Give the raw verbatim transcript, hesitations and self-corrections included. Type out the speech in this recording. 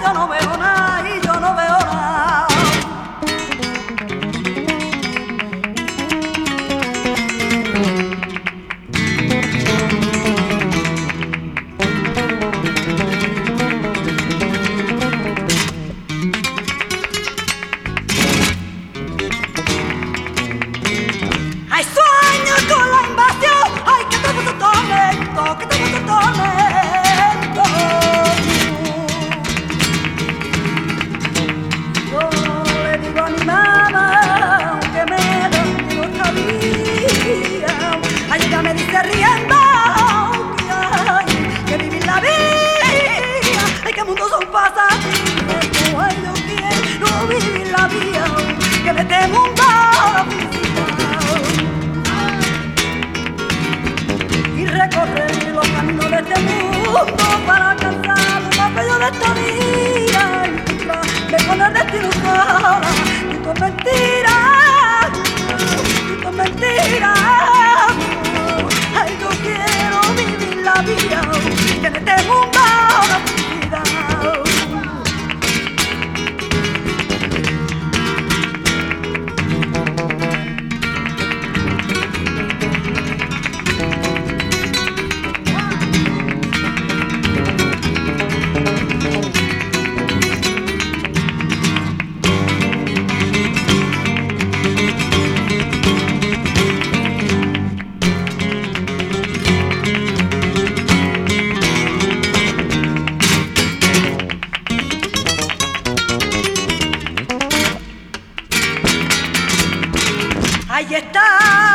yo no veo nada y yo no veo nada. Hay sueños con la invasión, ay que te gusta tormento, que te gusta tormento. Yo le digo a mi mamá que me da que otra vida. Ay ella me dice riendo que hay que vivir la vida, ay que el mundo son pasatiempos, ay yo quiero vivir la vida, que de este mundo la felicidad. Y recorrer los caminos de este mundo para alcanzar lo bello de esta vida. Y me pone el destino sola, y tu mentira, y tu mentira. Ay, yo quiero vivir la vida, que en este mundo la felicidad. Ahí está.